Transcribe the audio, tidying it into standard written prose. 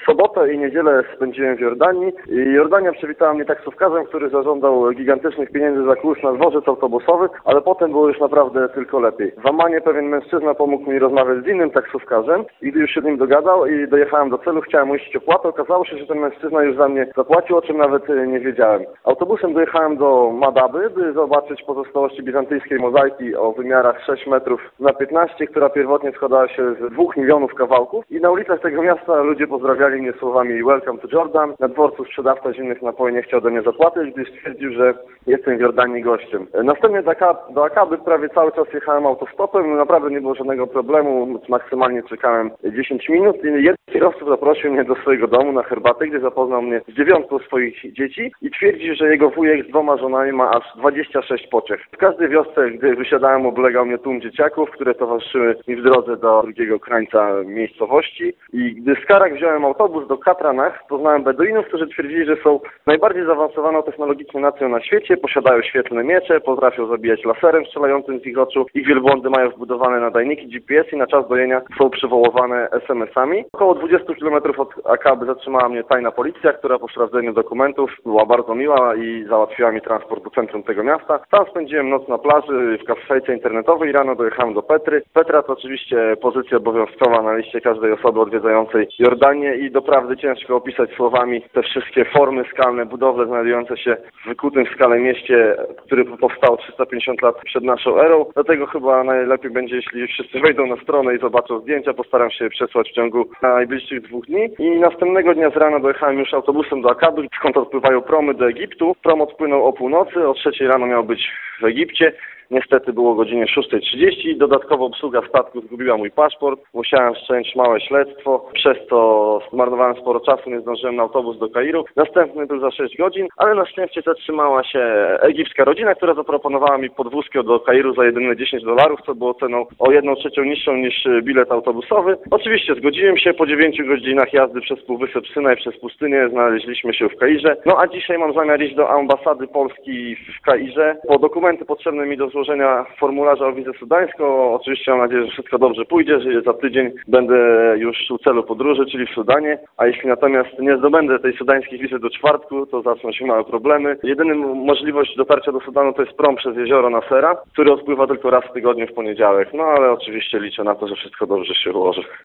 Sobotę i niedzielę spędziłem w Jordanii i Jordania przywitała mnie taksówkarzem, który zażądał gigantycznych pieniędzy za kurs na dworzec autobusowy, ale potem było już naprawdę tylko lepiej. W Ammanie pewien mężczyzna pomógł mi rozmawiać z innym taksówkarzem i gdy już się z nim dogadał i dojechałem do celu, chciałem uiścić opłatę, okazało się, że ten mężczyzna już za mnie zapłacił, o czym nawet nie wiedziałem. Autobusem dojechałem do Madaby, by zobaczyć pozostałości bizantyjskiej mozaiki o wymiarach 6 metrów na 15, która pierwotnie składała się z 2 milionów kawałków i na ulicach tego miasta ludzie pozdrawiali mnie słowami "Welcome to Jordan". Na dworcu sprzedawca zimnych napoi nie chciał ode mnie zapłacić, gdyż stwierdził, że jestem w Jordanii gościem. Następnie do Akaby prawie cały czas jechałem autostopem, naprawdę nie było żadnego problemu, maksymalnie czekałem 10 minut i jeden kierowca zaprosił mnie do swojego domu na herbatę, gdzie zapoznał mnie z 9 swoich dzieci i twierdzi, że jego wujek z 2 żonami ma aż 26 pociech. W każdej wiosce, gdy wysiadałem, oblegał mnie tłum dzieciaków, które towarzyszyły mi w drodze do drugiego krańca miejscowości i gdy z Karak wziąłem autobus do Katranach, poznałem Beduinów, którzy twierdzili, że są najbardziej zaawansowaną technologicznie nacją na świecie, posiadają świetlne miecze, potrafią zabijać laserem strzelającym z ich oczu, ich wielbłądy mają wbudowane nadajniki GPS i na czas dojenia są przywoływane SMS-ami. Około 20 km od Akaby zatrzymała mnie tajna policja, która po sprawdzeniu dokumentów była bardzo miła i załatwiła mi transport do centrum tego miasta. Tam spędziłem noc na plaży, w kafejce internetowej i rano dojechałem do Petry. Petra to oczywiście pozycja obowiązkowa na liście każdej osoby odwiedzającej Jordanię i doprawdy ciężko opisać słowami te wszystkie formy skalne, budowle znajdujące się w wykutym w skale mieście, który powstał 350 lat przed naszą erą. Dlatego chyba najlepiej będzie, jeśli wszyscy wejdą na stronę i zobaczą zdjęcia. Postaram się przesłać w ciągu najbliższych 2 dni. I następnego dnia z rana dojechałem już autobusem do Akaby, skąd odpływają promy do Egiptu. Prom odpłynął o północy, o 3 rano miał być w Egipcie. Niestety było o godzinie 6:30. Dodatkowo obsługa statku zgubiła mój paszport. Musiałem wszcząć małe śledztwo. Przez to zmarnowałem sporo czasu, nie zdążyłem na autobus do Kairu. Następny był za 6 godzin, ale na szczęście zatrzymała się egipska rodzina, która zaproponowała mi podwózkę do Kairu za jedyne $10, co było ceną o 1/3 niższą niż bilet autobusowy. Oczywiście zgodziłem się. Po 9 godzinach jazdy przez Półwysep Synaj, przez pustynię znaleźliśmy się w Kairze. No a dzisiaj mam zamiar iść do ambasady Polski w Kairze. Po dokumenty potrzebne mi do złożenia formularza o wizę sudańską. Oczywiście mam nadzieję, że wszystko dobrze pójdzie, że za tydzień będę już u celu podróży, czyli w Sudanie. A jeśli natomiast nie zdobędę tej sudańskiej wizy do czwartku, to zaczną się małe problemy. Jedyna możliwość dotarcia do Sudanu to jest prom przez jezioro Nasera, który odpływa tylko raz w tygodniu w poniedziałek. No ale oczywiście liczę na to, że wszystko dobrze się ułoży.